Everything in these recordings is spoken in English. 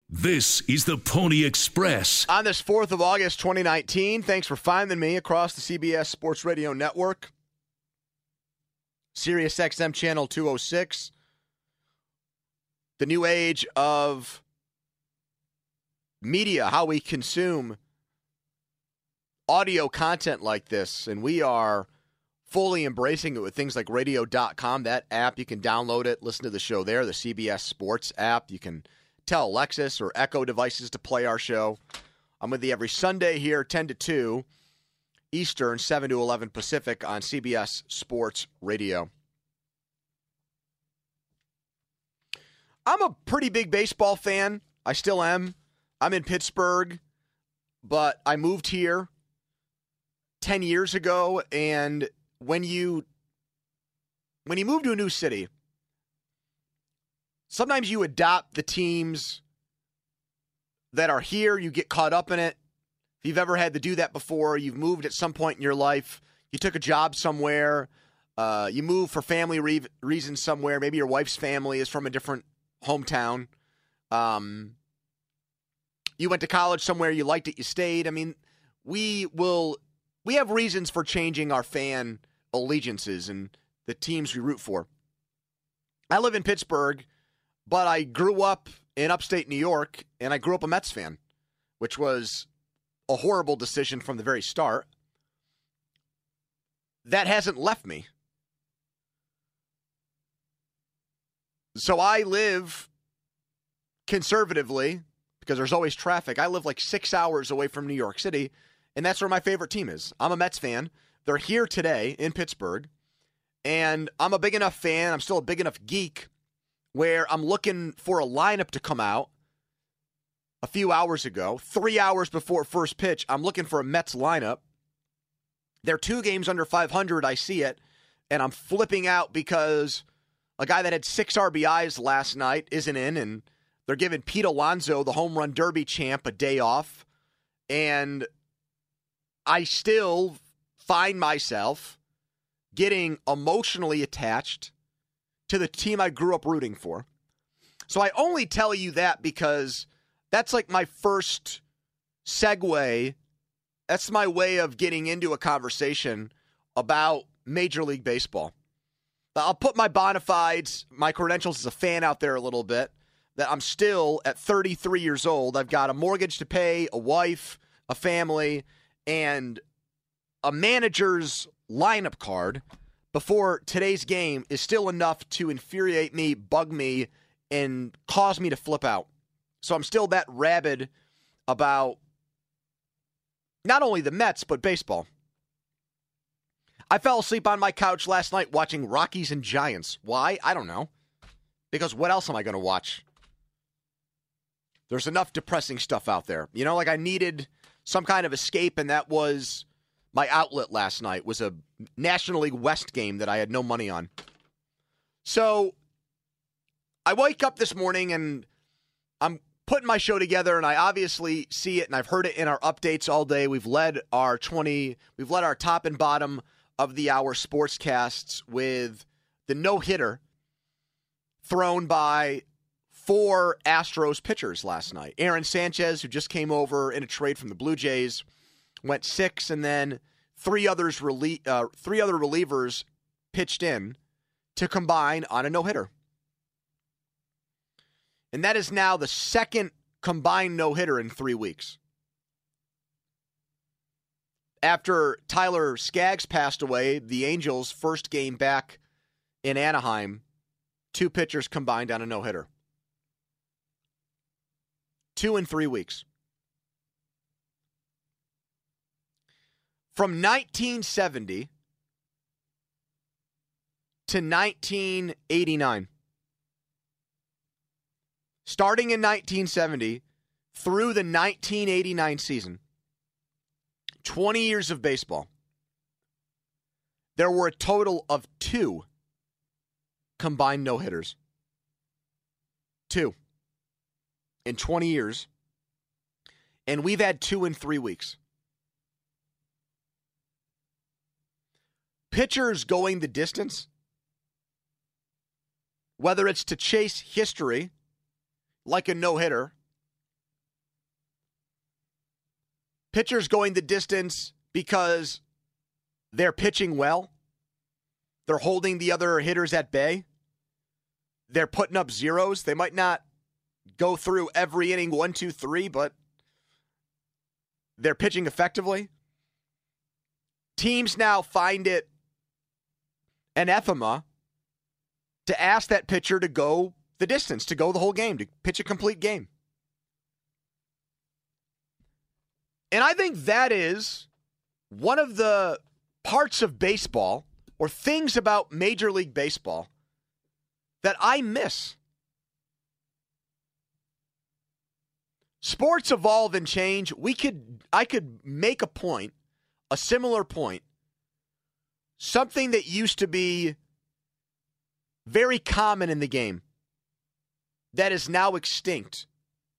This is the Pony Express. On this 4th of August, 2019, thanks for finding me across the CBS Sports Radio Network. Sirius XM Channel 206. The new age of media, how we consume audio content like this. And we are fully embracing it with things like radio.com, that app. You can download it, listen to the show there, the CBS Sports app. You can tell Alexis or Echo devices to play our show. I'm with you every Sunday here, 10 to 2 Eastern, 7 to 11 Pacific on CBS Sports Radio. I'm a pretty big baseball fan. I still am. I'm in Pittsburgh, but I moved here 10 years ago, and when you move to a new city, sometimes you adopt the teams that are here. You get caught up in it. If you've ever had to do that before, you've moved at some point in your life. You took a job somewhere. You moved for family reasons somewhere. Maybe your wife's family is from a different hometown. You went to college somewhere. You liked it. You stayed. I mean, we have reasons for changing our fan allegiances and the teams we root for. I live in Pittsburgh, but I grew up in upstate New York, and I grew up a Mets fan, which was a horrible decision from the very start. That hasn't left me. So I live conservatively, because there's always traffic. I live like 6 hours away from New York City, and that's where my favorite team is. I'm a Mets fan. They're here today in Pittsburgh, and I'm a big enough fan. I'm still a big enough geek where I'm looking for a lineup to come out a few hours ago, 3 hours before first pitch. I'm looking for a Mets lineup. They're 2 games under 500. I see it, and I'm flipping out because a guy that had 6 RBIs last night isn't in, and they're giving Pete Alonso, the home run derby champ, a day off. And I still find myself getting emotionally attached to the team I grew up rooting for. So I only tell you that because that's like my first segue. That's my way of getting into a conversation about Major League Baseball. I'll put my bona fides, my credentials as a fan out there a little bit, that I'm still at 33 years old. I've got a mortgage to pay, a wife, a family, and a manager's lineup card before today's game is still enough to infuriate me, bug me, and cause me to flip out. So I'm still that rabid about not only the Mets, but baseball. I fell asleep on my couch last night watching Rockies and Giants. Why? I don't know. Because what else am I going to watch? There's enough depressing stuff out there. You know, like I needed some kind of escape, and that was my outlet last night, was a National League West game that I had no money on. So I wake up this morning, and I'm putting my show together, and I obviously see it, and I've heard it in our updates all day. We've led our top and bottom of the hour sportscasts with the no-hitter thrown by 4 Astros pitchers last night. Aaron Sanchez, who just came over in a trade from the Blue Jays, went 6, and then 3 other relievers pitched in to combine on a no-hitter. And that is now the second combined no-hitter in 3 weeks. After Tyler Skaggs passed away, the Angels' first game back in Anaheim, 2 pitchers combined on a no-hitter. 2 in 3 weeks. From 1970 to 1989. Starting in 1970 through the 1989 season, 20 years of baseball, there were a total of 2 combined no-hitters. 2 in 20 years. And we've had 2 in 3 weeks. Pitchers going the distance, whether it's to chase history, like a no-hitter, pitchers going the distance because they're pitching well. They're holding the other hitters at bay. They're putting up zeros. They might not go through every inning 1, 2, 3, but they're pitching effectively. Teams now find it anathema to ask that pitcher to go the distance, to go the whole game, to pitch a complete game. And I think that is one of the parts of baseball or things about Major League Baseball that I miss. Sports evolve and change. I could make a point, a similar point, something that used to be very common in the game that is now extinct.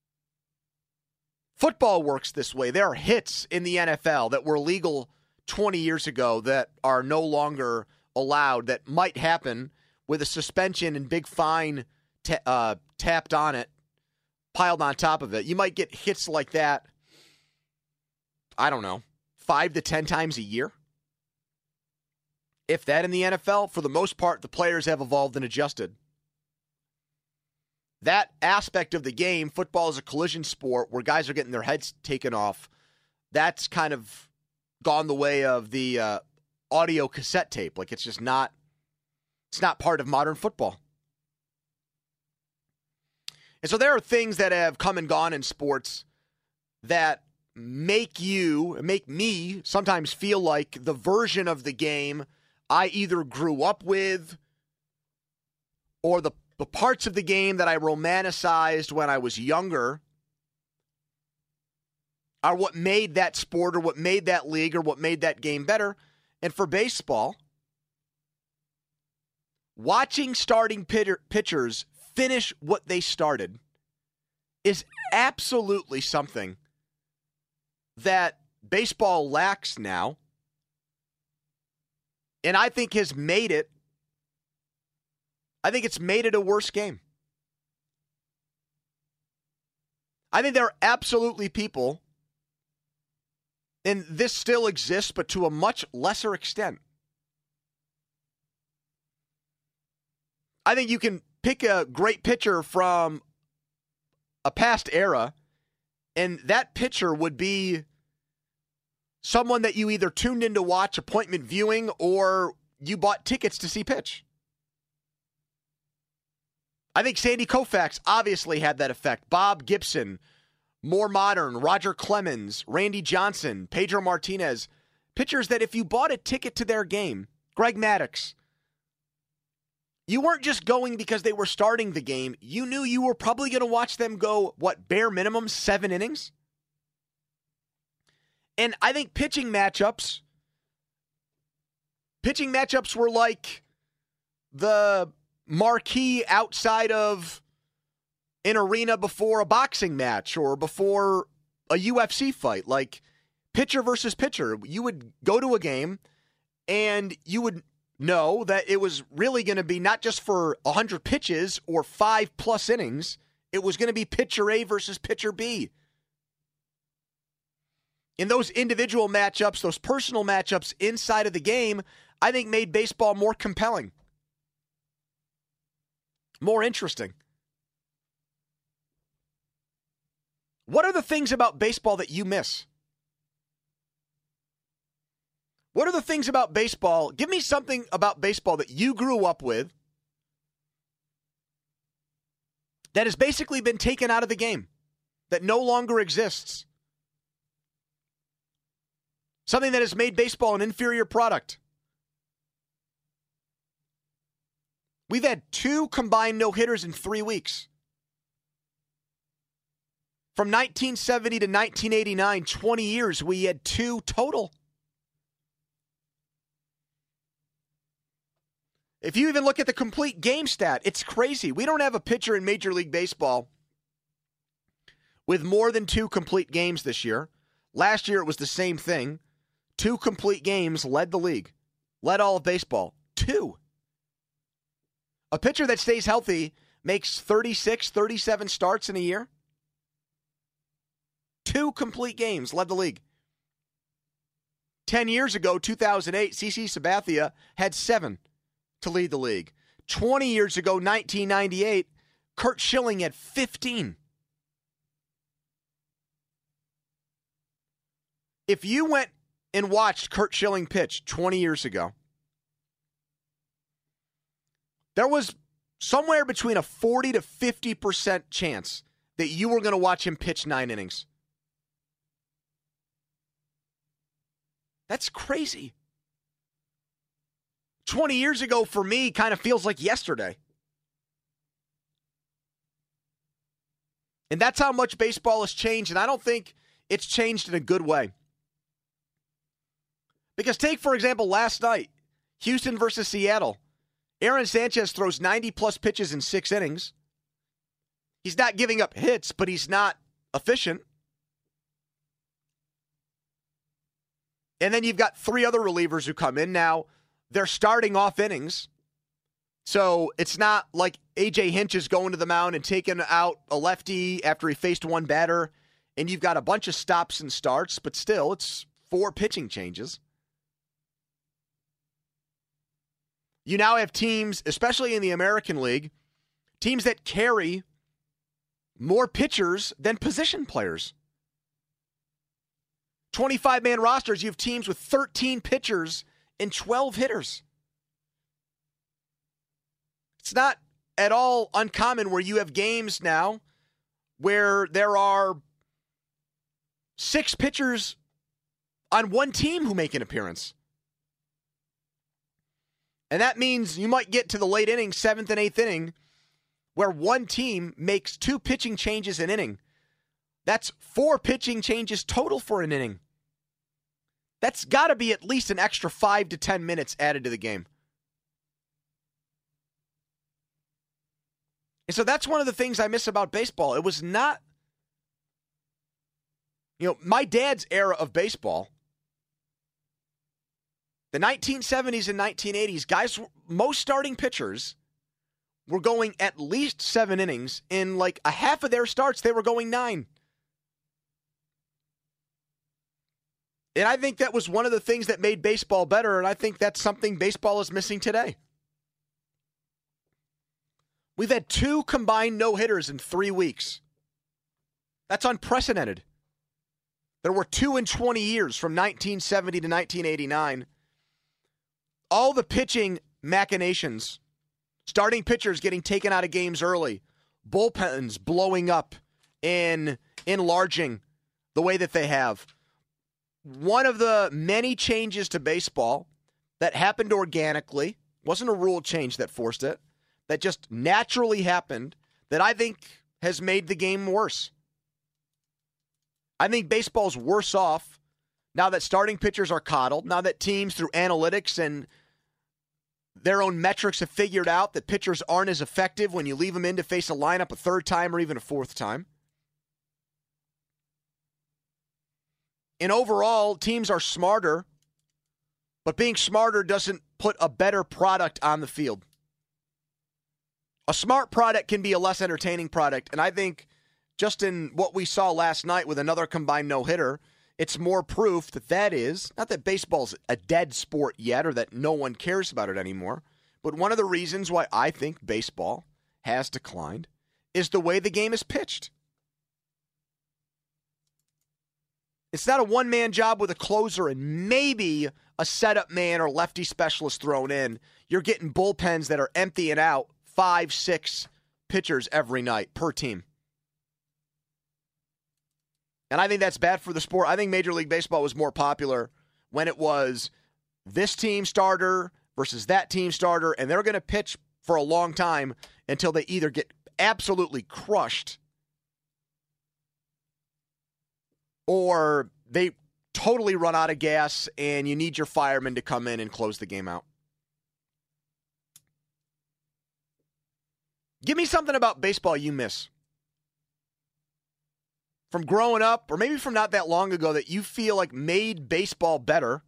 Football works this way. There are hits in the NFL that were legal 20 years ago that are no longer allowed, that might happen with a suspension and big fine tapped on it, piled on top of it. You might get hits like that, I don't know, 5 to 10 times a year. If that in the NFL, for the most part, the players have evolved and adjusted. That aspect of the game, football is a collision sport where guys are getting their heads taken off. That's kind of gone the way of the audio cassette tape. Like, it's just not, it's not part of modern football. And so there are things that have come and gone in sports that make me sometimes feel like the version of the game I either grew up with or the parts of the game that I romanticized when I was younger are what made that sport or what made that league or what made that game better. And for baseball, watching starting pitchers finish what they started is absolutely something that baseball lacks now, and I think has made it, it's made it a worse game. I think there are absolutely people, and this still exists, but to a much lesser extent. I think you can pick a great pitcher from a past era, and that pitcher would be someone that you either tuned in to watch appointment viewing or you bought tickets to see pitch. I think Sandy Koufax obviously had that effect. Bob Gibson, more modern, Roger Clemens, Randy Johnson, Pedro Martinez, pitchers that if you bought a ticket to their game, Greg Maddux, you weren't just going because they were starting the game. You knew you were probably going to watch them go, bare minimum, 7 innings? And I think pitching matchups were like the marquee outside of an arena before a boxing match or before a UFC fight, like pitcher versus pitcher. You would go to a game and you would know that it was really going to be not just for 100 pitches or 5+ innings. It was going to be pitcher A versus pitcher B. In those individual matchups, those personal matchups inside of the game, I think made baseball more compelling, more interesting. What are the things about baseball that you miss? What are the things about baseball? Give me something about baseball that you grew up with that has basically been taken out of the game, that no longer exists. Something that has made baseball an inferior product. We've had 2 combined no-hitters in 3 weeks. From 1970 to 1989, 20 years, we had 2 total. If you even look at the complete game stat, it's crazy. We don't have a pitcher in Major League Baseball with more than 2 complete games this year. Last year, it was the same thing. 2 complete games led the league, led all of baseball. 2. A pitcher that stays healthy makes 36, 37 starts in a year. 2 complete games led the league. 10 years ago, 2008, CC Sabathia had 7 to lead the league. 20 years ago, 1998, Curt Schilling had 15. If you went and watched Curt Schilling pitch 20 years ago, there was somewhere between a 40 to 50% chance that you were going to watch him pitch 9 innings. That's crazy. 20 years ago for me kind of feels like yesterday. And that's how much baseball has changed, and I don't think it's changed in a good way. Because take, for example, last night, Houston versus Seattle. Aaron Sanchez throws 90-plus pitches in 6 innings. He's not giving up hits, but he's not efficient. And then you've got 3 other relievers who come in. Now, they're starting off innings. So it's not like A.J. Hinch is going to the mound and taking out a lefty after he faced one batter. And you've got a bunch of stops and starts, but still, it's 4 pitching changes. You now have teams, especially in the American League, teams that carry more pitchers than position players. 25-man rosters, you have teams with 13 pitchers and 12 hitters. It's not at all uncommon where you have games now where there are 6 pitchers on one team who make an appearance. And that means you might get to the late inning, 7th and 8th inning, where one team makes 2 pitching changes an inning. That's 4 pitching changes total for an inning. That's got to be at least an extra 5 to 10 minutes added to the game. And so that's one of the things I miss about baseball. It was not, my dad's era of baseball, the 1970s and 1980s, guys, most starting pitchers were going at least 7 innings. In like a half of their starts, they were going 9. And I think that was one of the things that made baseball better, and I think that's something baseball is missing today. We've had 2 combined no-hitters in 3 weeks. That's unprecedented. There were 2 in 20 years from 1970 to 1989. All the pitching machinations, starting pitchers getting taken out of games early, bullpens blowing up and enlarging the way that they have. One of the many changes to baseball that happened organically, wasn't a rule change that forced it, that just naturally happened, that I think has made the game worse. I think baseball's worse off now that starting pitchers are coddled, now that teams through analytics and their own metrics have figured out that pitchers aren't as effective when you leave them in to face a lineup a 3rd time or even a 4th time. And overall, teams are smarter, but being smarter doesn't put a better product on the field. A smart product can be a less entertaining product, and I think just in what we saw last night with another combined no-hitter, it's more proof that that is, not that baseball's a dead sport yet or that no one cares about it anymore, but one of the reasons why I think baseball has declined is the way the game is pitched. It's not a one-man job with a closer and maybe a setup man or lefty specialist thrown in. You're getting bullpens that are emptying out 5, 6 pitchers every night per team. And I think that's bad for the sport. I think Major League Baseball was more popular when it was this team starter versus that team starter, and they're going to pitch for a long time until they either get absolutely crushed or they totally run out of gas and you need your fireman to come in and close the game out. Give me something about baseball you miss. From growing up, or maybe from not that long ago, that you feel like made baseball better,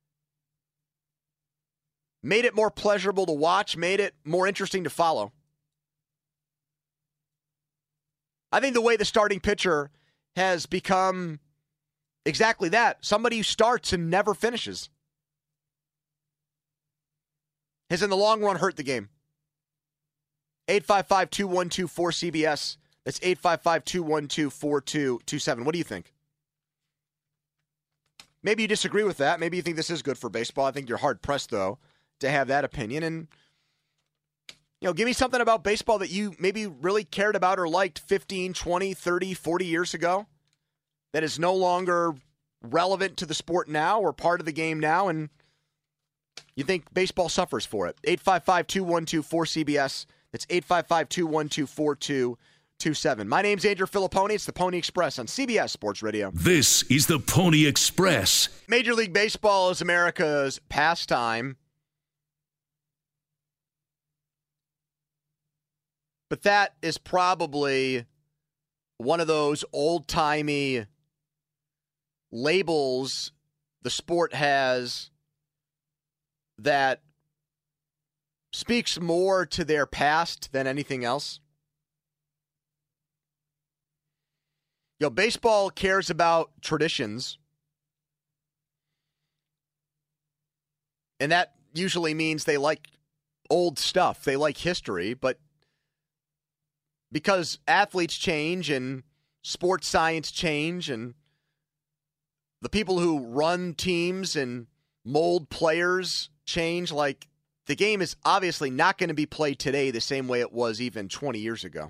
made it more pleasurable to watch, made it more interesting to follow. I think the way the starting pitcher has become Exactly that. Somebody who starts and never finishes has in the long run hurt the game. 855-212-4CBS. That's 855-212-4227. What do you think? Maybe you disagree with that. Maybe you think this is good for baseball. I think you're hard-pressed, though, to have that opinion. And, give me something about baseball that you maybe really cared about or liked 15, 20, 30, 40 years ago that is no longer relevant to the sport now or part of the game now, and you think baseball suffers for it. 855-212-4CBS. That's 855-212-4227. My name's Andrew Filipponi. It's the Pony Express on CBS Sports Radio. This is the Pony Express. Major League Baseball is America's pastime. But that is probably one of those old-timey labels the sport has that speaks more to their past than anything else. Baseball cares about traditions. And that usually means they like old stuff. They like history. But because athletes change and sports science change and the people who run teams and mold players change, like the game is obviously not going to be played today the same way it was even 20 years ago.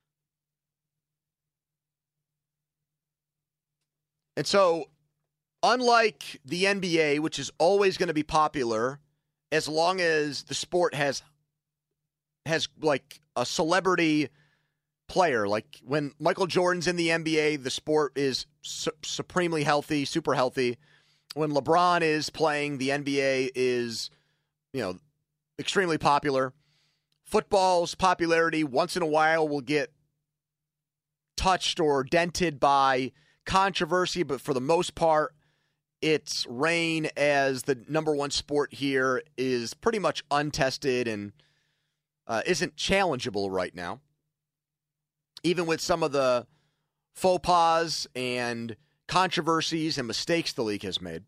And so, unlike the NBA, which is always going to be popular as long as the sport has like a celebrity player, like when Michael Jordan's in the NBA, the sport is supremely healthy, super healthy. When LeBron is playing, the NBA is, extremely popular. Football's popularity once in a while will get touched or dented by controversy, but for the most part, its reign as the number one sport here is pretty much untested and isn't challengeable right now. Even with some of the faux pas and controversies and mistakes the league has made.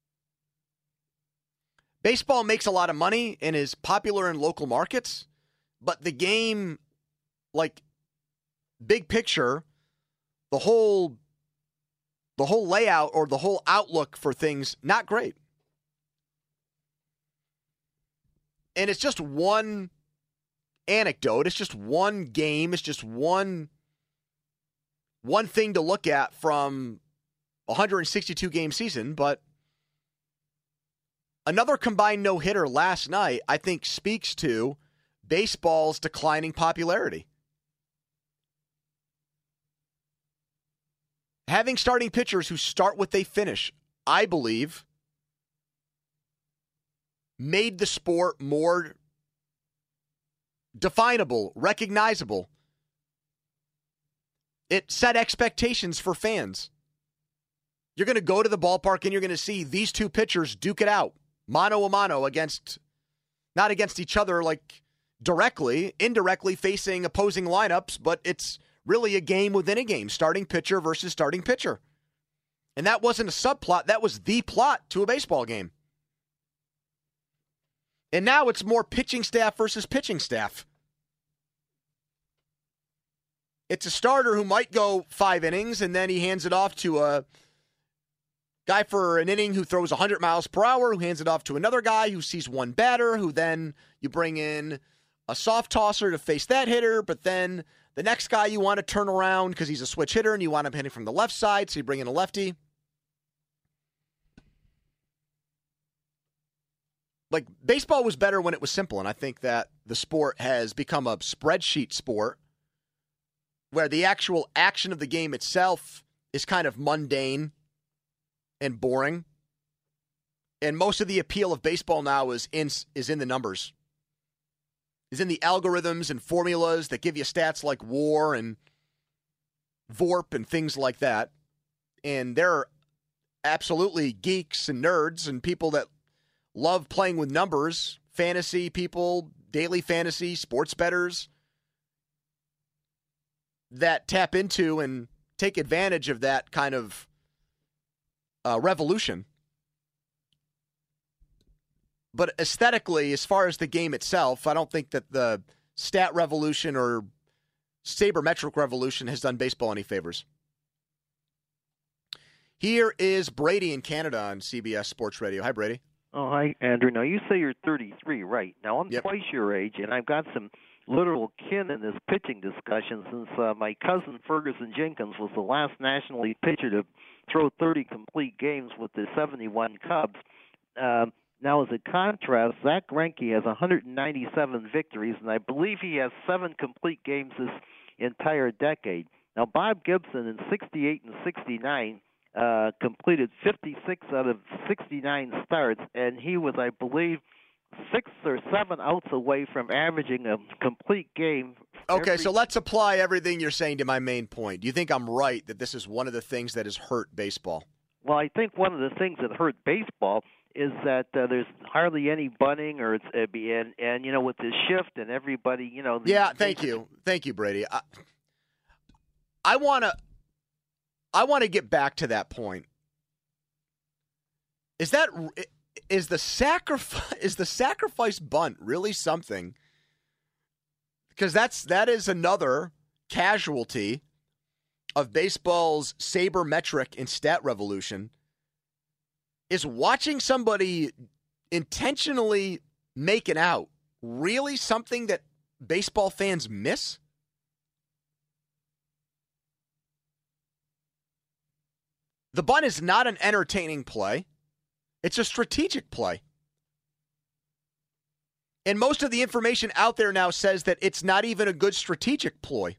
Baseball makes a lot of money and is popular in local markets, but the game, like big picture, the whole layout or the whole outlook for things, not great. And it's just one anecdote. It's just one game. It's just one thing to look at from a 162-game season. But another combined no-hitter last night, I think, speaks to baseball's declining popularity. Having starting pitchers who start what they finish, I believe, made the sport more definable, recognizable. It set expectations for fans. You're going to go to the ballpark and you're going to see these two pitchers duke it out, mano a mano, not against each other like directly, indirectly facing opposing lineups, but it's really a game within a game, starting pitcher versus starting pitcher. And that wasn't a subplot, that was the plot to a baseball game. And now it's more pitching staff versus pitching staff. It's a starter who might go 5 innings, and then he hands it off to a guy for an inning who throws 100 miles per hour, who hands it off to another guy who sees one batter, who then you bring in a soft tosser to face that hitter, but then the next guy you want to turn around because he's a switch hitter and you want him hitting from the left side, so you bring in a lefty. Like, baseball was better when it was simple, and I think that the sport has become a spreadsheet sport where the actual action of the game itself is kind of mundane and boring. And most of the appeal of baseball now is in the numbers. Is in the algorithms and formulas that give you stats like WAR and VORP and things like that. And there are absolutely geeks and nerds and people that love playing with numbers, fantasy people, daily fantasy, sports bettors, that tap into and take advantage of that kind of Revolution. But aesthetically, as far as the game itself, I don't think that the Stat Revolution or Sabermetric Revolution has done baseball any favors. Here is Brady in Canada on CBS Sports Radio. Hi, Brady. Oh, hi, Andrew. Now, you say you're 33, right? Now, I'm twice your age, and I've got some literal kin in this pitching discussion since my cousin Ferguson Jenkins was the last National League pitcher to throw 30 complete games with the 71 Cubs. Now, as a contrast, Zach Greinke has 197 victories, and I believe he has 7 complete games this entire decade. Now, Bob Gibson in 68 and 69 completed 56 out of 69 starts, and he was, I believe, 6 or 7 outs away from averaging a complete game. Okay, so let's apply everything you're saying to my main point. Do you think I'm right that this is one of the things that has hurt baseball? Well, I think one of the things that hurt baseball is that there's hardly any bunting, or it's and you know, with this shift and everybody, you know. Yeah, thank you, Brady. I want to get back to that point. Is the sacrifice bunt really something? Because that is another casualty of baseball's sabermetric and stat revolution. Is watching somebody intentionally make an out really something that baseball fans miss? The bunt is not an entertaining play. It's a strategic play. And most of the information out there now says that it's not even a good strategic ploy.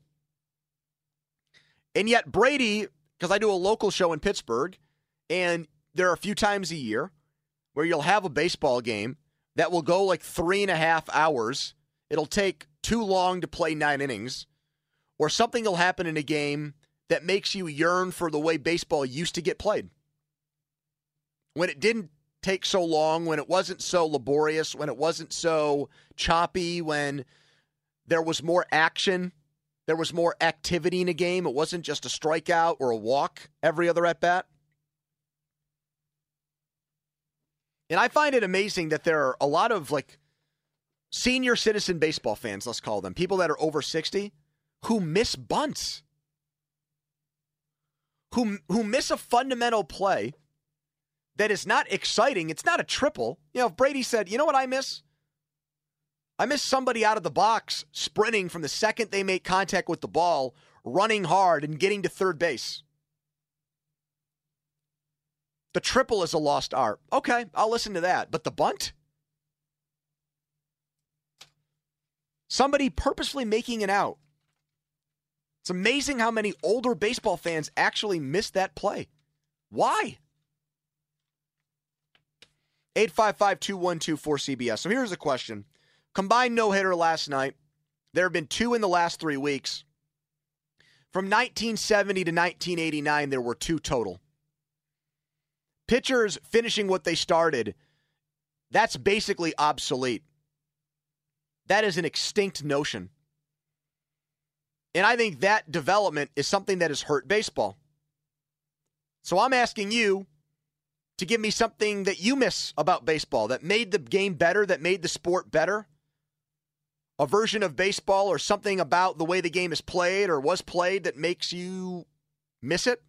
And yet Brady, because I do a local show in Pittsburgh, and there are a few times a year where you'll have a baseball game that will go like 3.5 hours. It'll take too long to play 9 innings. Or something will happen in a game that makes you yearn for the way baseball used to get played. When it didn't take so long, when it wasn't so laborious, when it wasn't so choppy, when there was more action, there was more activity in a game. It wasn't just a strikeout or a walk every other at-bat. And I find it amazing that there are a lot of like senior citizen baseball fans, let's call them, people that are over 60, who miss bunts. Who miss a fundamental play that is not exciting. It's not a triple. You know, if Brady said, you know what I miss? I miss somebody out of the box sprinting from the second they make contact with the ball, running hard and getting to third base. The triple is a lost art. Okay, I'll listen to that. But the bunt? Somebody purposefully making an out. It's amazing how many older baseball fans actually miss that play. Why? 855-212-4CBS. So here's a question. Combined no-hitter last night. There have been 2 in the last 3 weeks. From 1970 to 1989, there were 2 total. Pitchers finishing what they started, that's basically obsolete. That is an extinct notion. And I think that development is something that has hurt baseball. So I'm asking you to give me something that you miss about baseball, that made the game better, that made the sport better. A version of baseball or something about the way the game is played or was played that makes you miss it.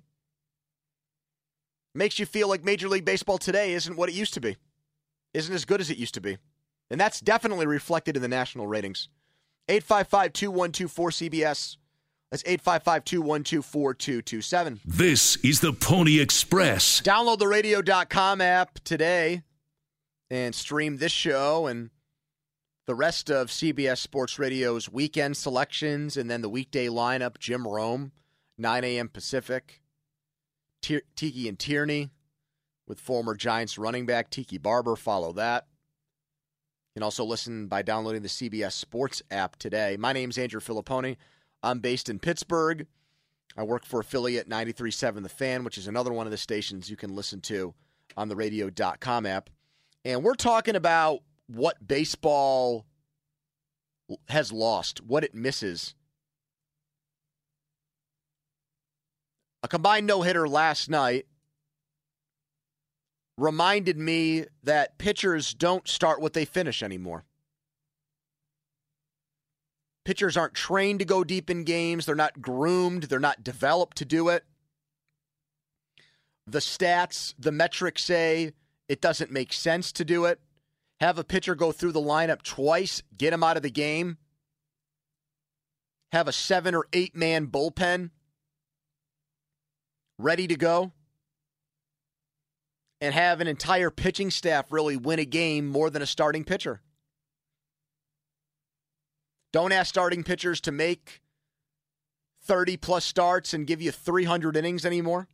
Makes you feel like Major League Baseball today isn't what it used to be. Isn't as good as it used to be. And that's definitely reflected in the national ratings. 855-212-4CBS. That's 855-212-4227. This is the Pony Express. Download the radio.com app today and stream this show and the rest of CBS Sports Radio's weekend selections and then the weekday lineup. Jim Rome, 9 a.m. Pacific. Tiki and Tierney with former Giants running back Tiki Barber. Follow that. You can also listen by downloading the CBS Sports app today. My name's Andrew Filipponi. I'm based in Pittsburgh. I work for affiliate 93.7 The Fan, which is another one of the stations you can listen to on the radio.com app. And we're talking about what baseball has lost, what it misses. A combined no-hitter last night reminded me that pitchers don't start what they finish anymore. Pitchers aren't trained to go deep in games. They're not groomed. They're not developed to do it. The stats, the metrics say it doesn't make sense to do it. Have a pitcher go through the lineup twice, get him out of the game. Have a 7 or 8 man bullpen ready to go. And have an entire pitching staff really win a game more than a starting pitcher. Don't ask starting pitchers to make 30-plus starts and give you 300 innings anymore.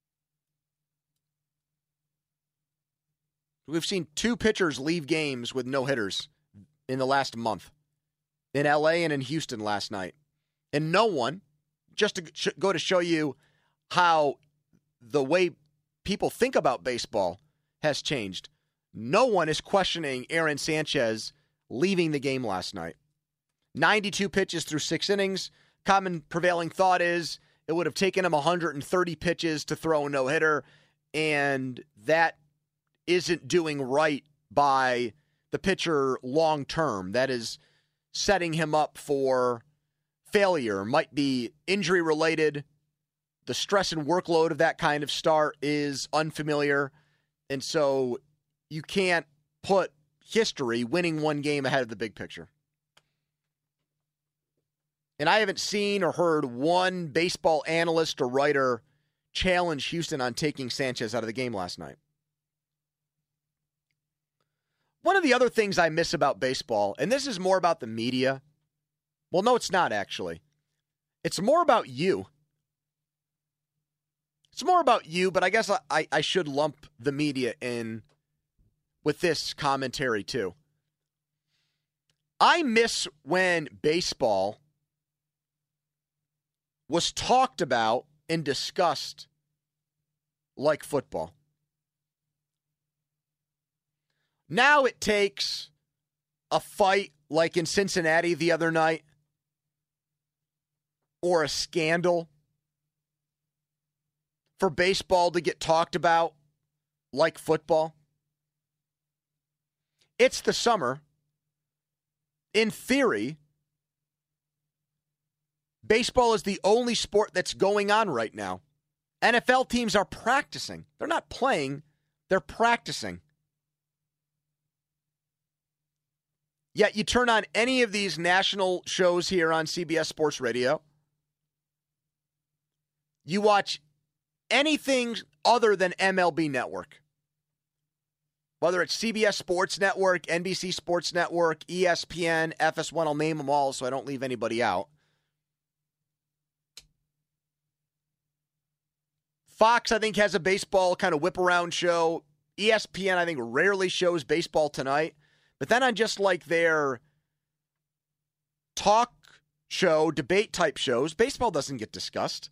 We've seen 2 pitchers leave games with no hitters in the last month. In L.A. and in Houston last night. And no one, just to go to show you how the way people think about baseball has changed, no one is questioning Aaron Sanchez leaving the game last night. 92 pitches through 6 innings. Common prevailing thought is it would have taken him 130 pitches to throw a no-hitter, and that isn't doing right by the pitcher long term. That is setting him up for failure. Might be injury related. The stress and workload of that kind of start is unfamiliar. And so you can't put history winning one game ahead of the big picture. And I haven't seen or heard one baseball analyst or writer challenge Houston on taking Sanchez out of the game last night. One of the other things I miss about baseball, and this is more about the media. Well, no, it's not actually. It's more about you. It's more about you, but I guess I should lump the media in with this commentary too. I miss when baseball was talked about and discussed like football. Now it takes a fight like in Cincinnati the other night or a scandal for baseball to get talked about like football. It's the summer. In theory, baseball is the only sport that's going on right now. NFL teams are practicing. They're not playing, they're practicing. Yet you turn on any of these national shows here on CBS Sports Radio, you watch anything other than MLB Network. Whether it's CBS Sports Network, NBC Sports Network, ESPN, FS1, I'll name them all so I don't leave anybody out. Fox, I think, has a baseball kind of whip-around show. ESPN, I think, rarely shows Baseball Tonight. But then on just like their talk show, debate-type shows, baseball doesn't get discussed.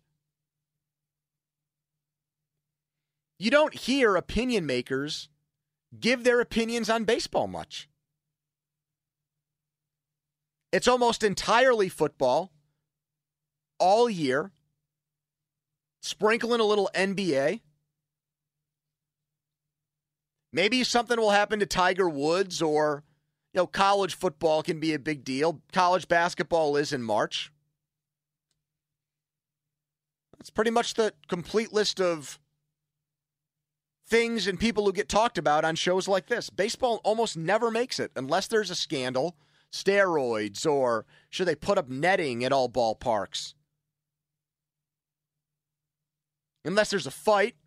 You don't hear opinion makers give their opinions on baseball much. It's almost entirely football all year. Sprinkle in a little NBA. Maybe something will happen to Tiger Woods, or, college football can be a big deal. College basketball is in March. That's pretty much the complete list of things and people who get talked about on shows like this. Baseball almost never makes it unless there's a scandal, steroids, or should they put up netting at all ballparks. Unless there's a fight.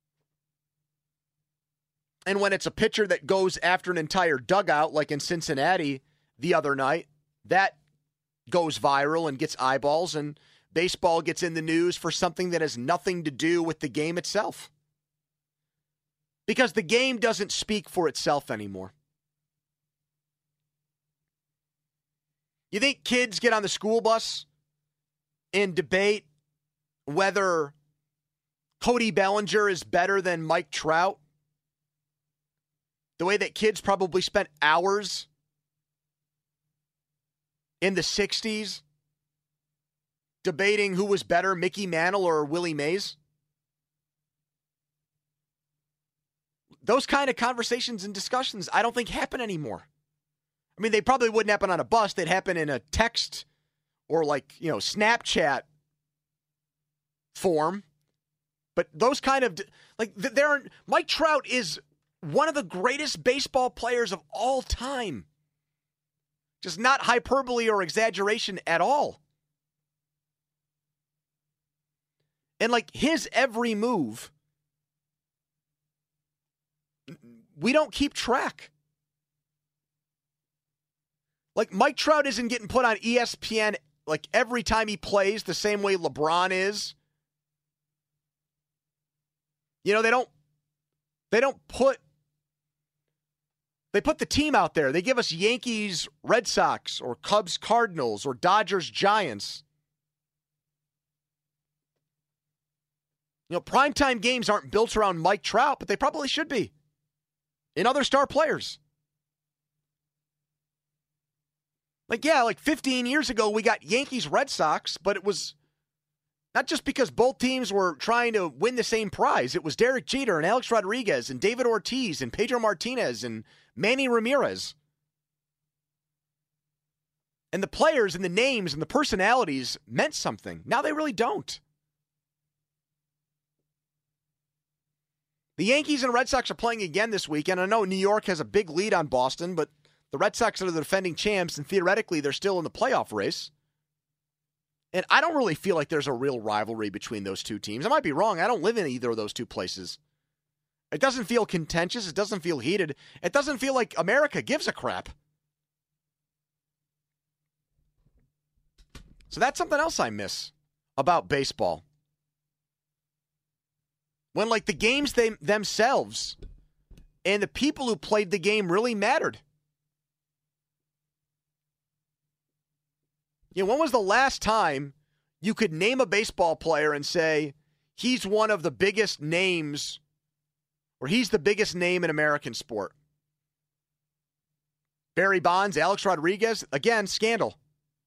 And when it's a pitcher that goes after an entire dugout, like in Cincinnati the other night, that goes viral and gets eyeballs, and baseball gets in the news for something that has nothing to do with the game itself. Because the game doesn't speak for itself anymore. You think kids get on the school bus and debate whether Cody Bellinger is better than Mike Trout? The way that kids probably spent hours in the 60s debating who was better, Mickey Mantle or Willie Mays? those kind of conversations and discussions I don't think happen anymore. I mean, they probably wouldn't happen on a bus. They'd happen in a text or Snapchat form. But those kind of, Mike Trout is one of the greatest baseball players of all time. Just not hyperbole or exaggeration at all. And his every move, we don't keep track. Mike Trout isn't getting put on ESPN every time he plays the same way LeBron is. They put the team out there. They give us Yankees, Red Sox, or Cubs, Cardinals, or Dodgers, Giants. Primetime games aren't built around Mike Trout, but they probably should be. And other star players. 15 years ago, we got Yankees, Red Sox, but it was not just because both teams were trying to win the same prize. It was Derek Jeter and Alex Rodriguez and David Ortiz and Pedro Martinez and Manny Ramirez. And the players and the names and the personalities meant something. Now they really don't. The Yankees and Red Sox are playing again this weekend. I know New York has a big lead on Boston, but the Red Sox are the defending champs, and theoretically they're still in the playoff race. And I don't really feel like there's a real rivalry between those two teams. I might be wrong. I don't live in either of those two places. It doesn't feel contentious. It doesn't feel heated. It doesn't feel like America gives a crap. So that's something else I miss about baseball. When the games themselves and the people who played the game really mattered. When was the last time you could name a baseball player and say he's one of the biggest names or he's the biggest name in American sport? Barry Bonds, Alex Rodriguez, again, scandal.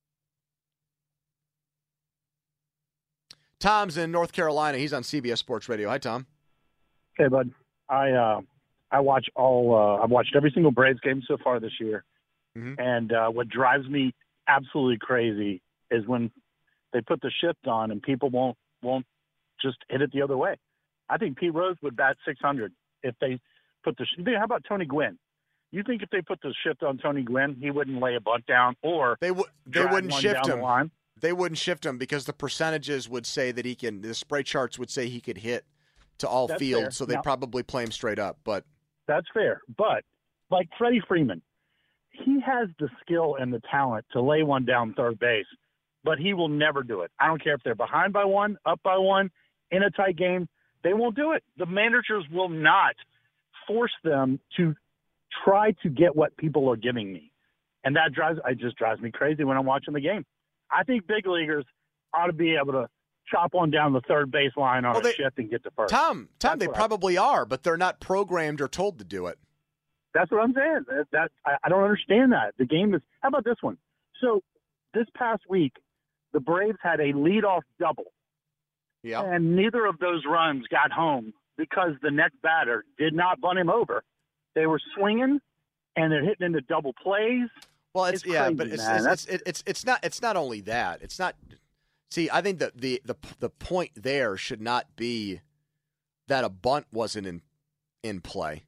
Tom's in North Carolina. He's on CBS Sports Radio. Hi, Tom. Hey, bud. I watch I've watched every single Braves game so far this year. Mm-hmm. And what drives me absolutely crazy is when they put the shift on and people won't just hit it the other way. I think Pete Rose would bat 600 if they put the – how about Tony Gwynn? You think if they put the shift on Tony Gwynn, he wouldn't lay a bunt down or they wouldn't shift him? They wouldn't shift him because the percentages would say that he can – the spray charts would say he could hit to all fields, so they'd probably play him straight up. But that's fair. But like Freddie Freeman, he has the skill and the talent to lay one down third base, but he will never do it. I don't care if they're behind by one, up by one, in a tight game. They won't do it. The managers will not force them to try to get what people are giving me. And that just drives me crazy when I'm watching the game. I think big leaguers ought to be able to chop one down the third base line on a shift and get to first. Tom, they probably are, but they're not programmed or told to do it. That's what I'm saying. I don't understand that. The game is – how about this one? So this past week, the Braves had a leadoff double. Yeah. And neither of those runs got home because the next batter did not bunt him over. They were swinging, and they're hitting into double plays. Well, it's crazy, but it's not only that. It's not. See, I think that the point there should not be that a bunt wasn't in play.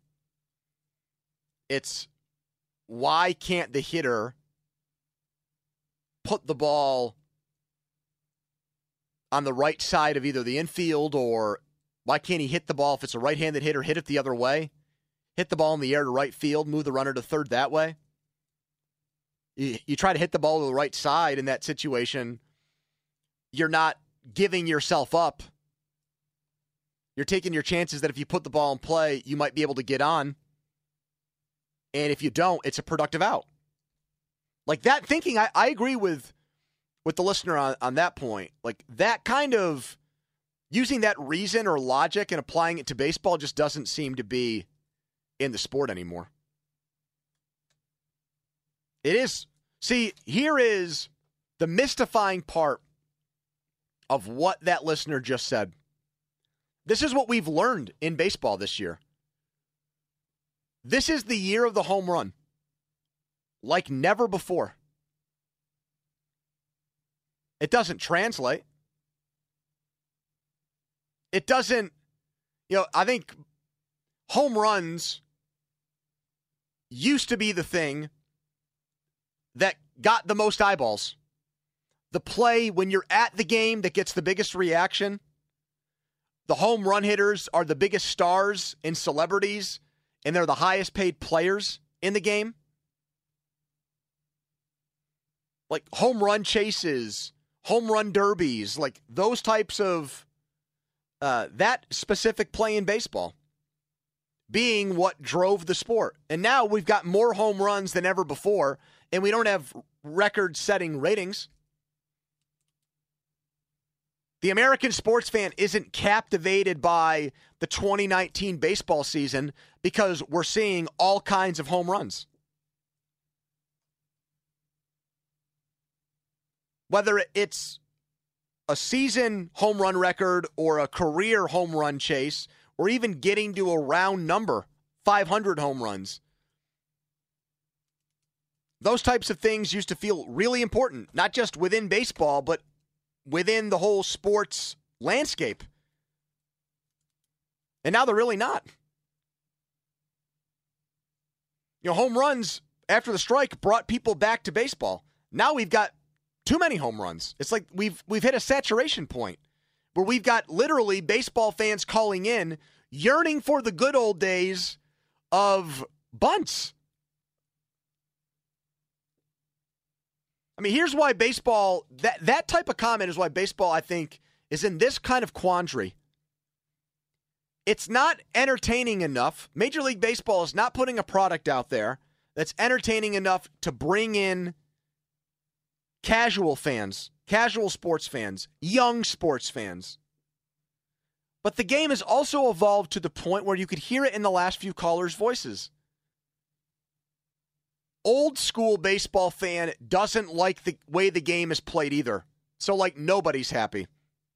It's why can't the hitter put the ball on the right side of either the infield, or why can't he hit the ball if it's a right-handed hitter, hit it the other way, hit the ball in the air to right field, move the runner to third that way? You try to hit the ball to the right side in that situation, you're not giving yourself up. You're taking your chances that if you put the ball in play, you might be able to get on. And if you don't, it's a productive out. Like that thinking, I agree with the listener on that point. Like that kind of using that reason or logic and applying it to baseball just doesn't seem to be in the sport anymore. It is. See, here is the mystifying part of what that listener just said. This is what we've learned in baseball this year. This is the year of the home run, like never before. It doesn't translate. It doesn't, I think home runs used to be the thing that got the most eyeballs. The play when you're at the game that gets the biggest reaction. The home run hitters are the biggest stars and celebrities, and they're the highest paid players in the game. Like home run chases, home run derbies, like those types of that specific play in baseball being what drove the sport. And now we've got more home runs than ever before, and we don't have record-setting ratings. The American sports fan isn't captivated by the 2019 baseball season because we're seeing all kinds of home runs. Whether it's a season home run record or a career home run chase or even getting to a round number, 500 home runs. Those types of things used to feel really important, not just within baseball, but within the whole sports landscape. And now they're really not. Home runs after the strike brought people back to baseball. Now we've got too many home runs. It's like we've hit a saturation point where we've got literally baseball fans calling in, yearning for the good old days of bunts. I mean, here's why baseball, that type of comment is why baseball, I think, is in this kind of quandary. It's not entertaining enough. Major League Baseball is not putting a product out there that's entertaining enough to bring in casual fans, casual sports fans, young sports fans. But the game has also evolved to the point where you could hear it in the last few callers' voices. Old school baseball fan doesn't like the way the game is played either. So, nobody's happy.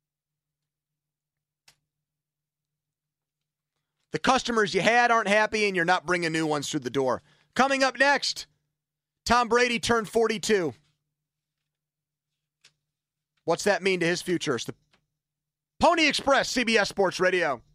The customers you had aren't happy, and you're not bringing new ones through the door. Coming up next, Tom Brady turned 42. What's that mean to his future? It's the Pony Express, CBS Sports Radio.